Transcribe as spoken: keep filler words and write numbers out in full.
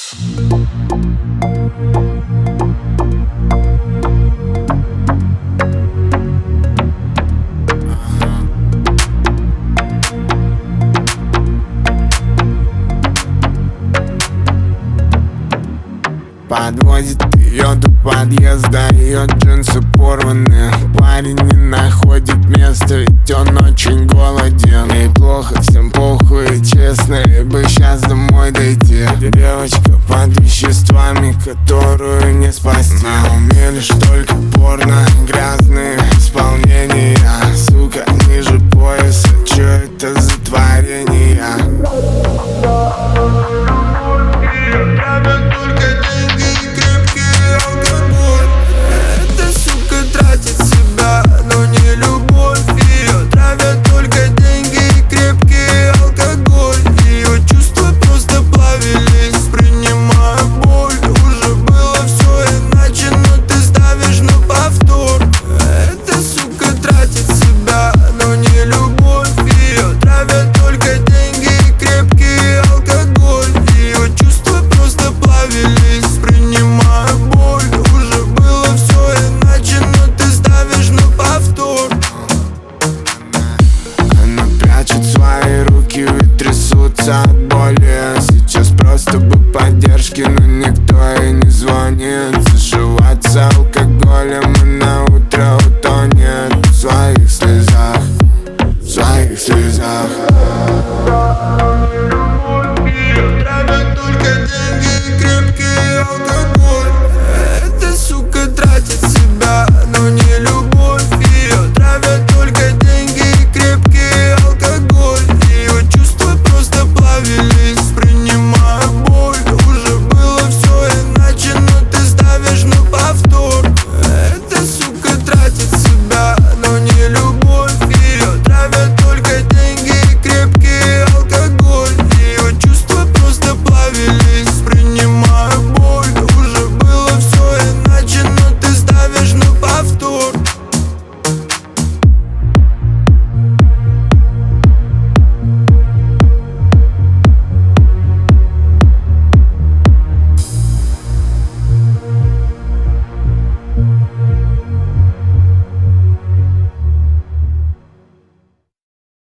Подвозит ее до подъезда, ее джинсы порваны. Парень не находит места, ведь он очень голоден. Ей плохо, всем похуй, честно, ей бы сейчас домой дойти. Девочка под веществами, которую не спасти. На уме лишь только порно, грязные исполнения. Сука, ниже пояса, чё это за творение? Свои руки ведь трясутся от боли. Сейчас просто бы поддержки, но никто ей не звонит.